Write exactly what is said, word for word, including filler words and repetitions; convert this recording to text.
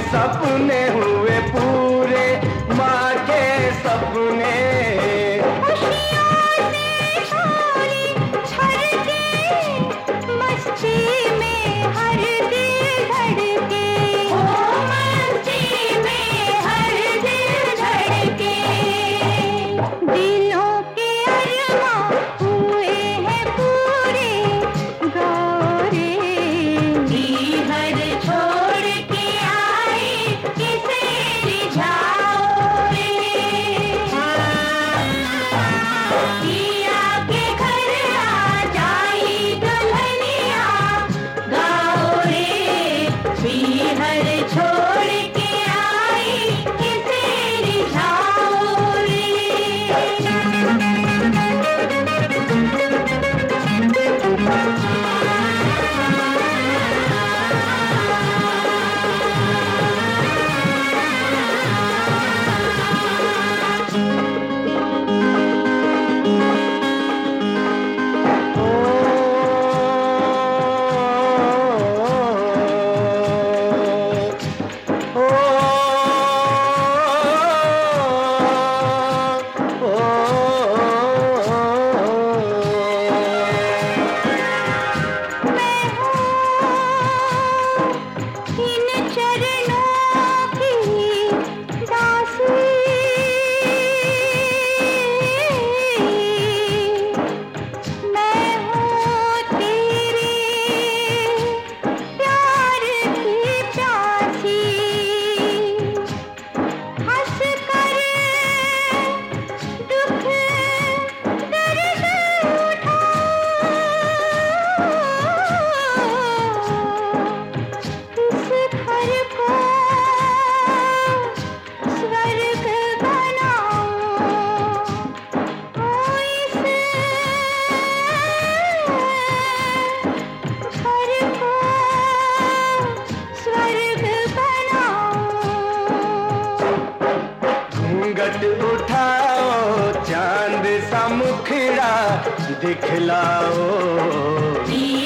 सपने हुए पूरे, माँ के सपने। खुशियों से झोली भर के, मस्ती में हर दिल धड़के, ओ मस्ती में हर दिल धड़के। दिलों के अरमां हुए हैं पूरे, गौरे हर छोड़ के आए किसे रिझाओ रे। पिया के घर आ जाई दुल्हनिया, गाओ रे हर छोड़ के आई किसे रिझाओ रे। इन चरणों की दासी, मैं हूँ तेरे प्यार की प्यासी। हंस कर दुख दर्द उठाओ, इस घर को स्वर्ग बनाओ, ओ इस घर को स्वर्ग बनाओ। घूंघट उठाओ, चांद सा मुखड़ा दिखलाओ।